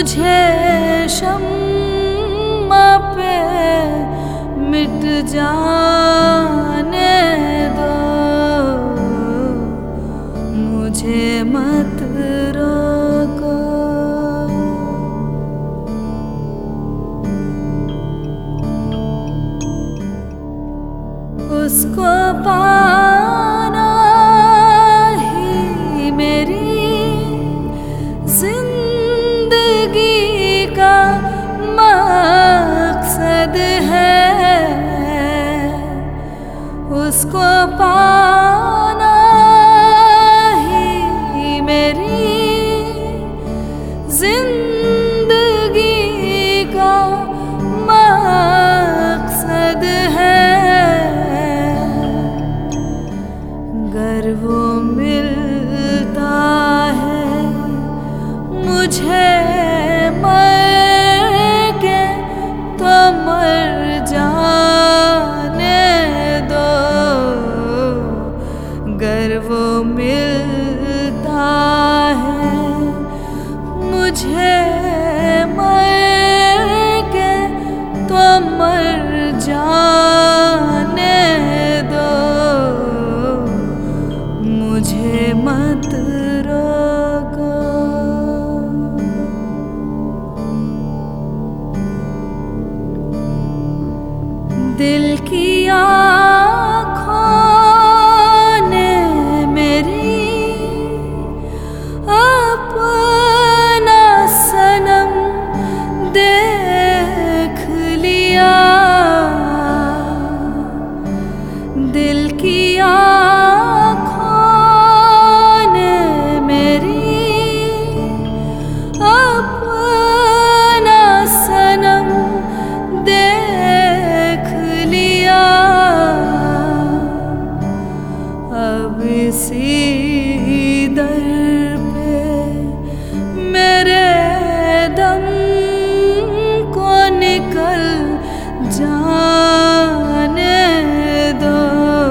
मुझे शम्मा पे मिट जाने दो, मुझे मत रोको। उसको पाना ही मेरी जिंदगी का मकसद है। उसको पाना ही मेरी जिंदगी का मकसद है। अगर वो मिलता है मुझे मर के, तो मर जाने दो। अगर वो मिलता है मुझे मर के, तो मर जाने दो, मुझे मत रोको। दिल की आँखों ने मेरी अपना सनम देख लिया। दिल की आँखों ने मेरी अपना सनम देख लिया। अब इसी दर पे मेरे दम को निकल जाने दो।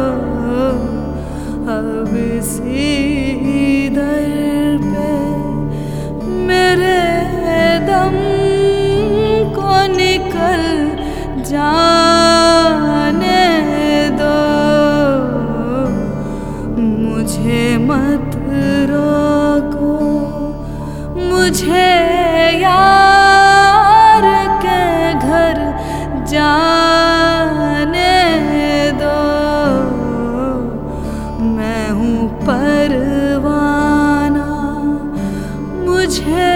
अब इसी दर पे मेरे दम को निकल जाने दो, मुझे मत रोको। मुझे यार के घर जाने दो। मैं हूँ परवाना, मुझे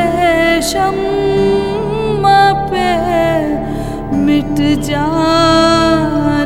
शम्मा पे मिट जाने